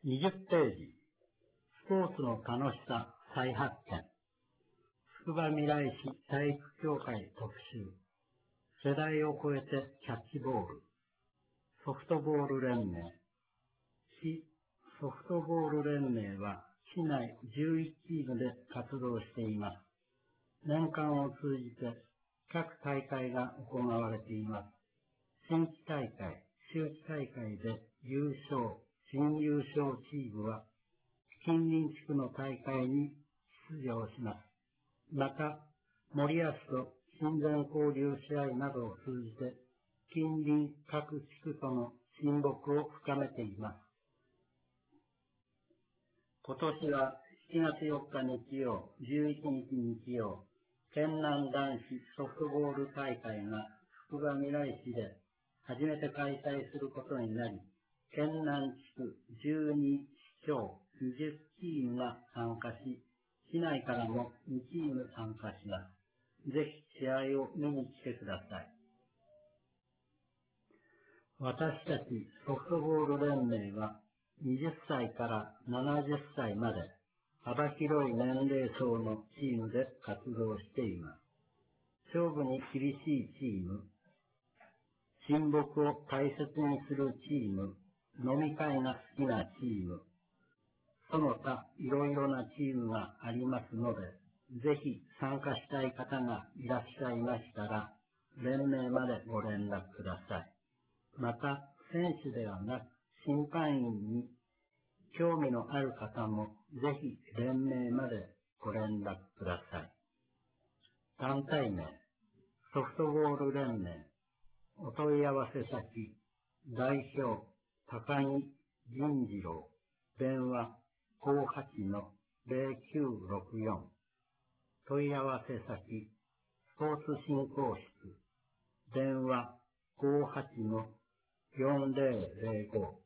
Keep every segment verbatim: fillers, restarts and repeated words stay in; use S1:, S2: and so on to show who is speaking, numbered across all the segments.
S1: にじゅっページ、スポーツの楽しさ再発見。つくばみらい市体育協会特集。世代を超えてキャッチボール。ソフトボール連盟。市ソフトボール連盟は市内じゅういちチームで活動しています。年間を通じて各大会が行われています。新地大会、秋季大会で優勝、新優勝チームは近隣地区の大会に出場します。また、森保と親善交流試合などを通じて近隣各地区との親睦を深めています。今年はしちがつよっか日曜、じゅういちにち日曜、県南男子ソフトボール大会がつくばみらい市で初めて開催することになり、県南地区じゅうに市町にじゅうチームが参加し、市内からもにチーム参加します。ぜひ試合を見に来てください。私たちソフトボール連盟ははたちからななじゅっさいまで幅広い年齢層のチームで活動しています。勝負に厳しいチーム、親睦を大切にするチーム、飲み会が好きなチーム、その他いろいろなチームがありますので、ぜひ参加したい方がいらっしゃいましたら、連盟までご連絡ください。また、選手ではなく審判員に興味のある方もぜひ連盟までご連絡ください。団体名、ソフトボール連盟、お問い合わせ先、代表、高木仁次郎、電話 ごはちのぜろきゅうろくよん、問い合わせ先、スポーツ振興室、電話 ごはちのよんぜろぜろご。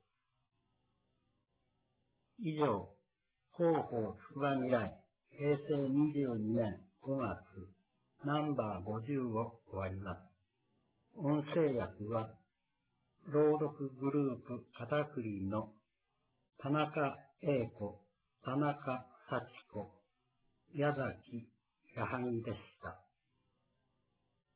S1: 以上、広報つくばみらい、へいせいにじゅうにねんごがつ、ナンバーごじゅうを終わります。音声訳は、朗読グループカタクリの田中英子、田中幸子、矢崎矢作でした。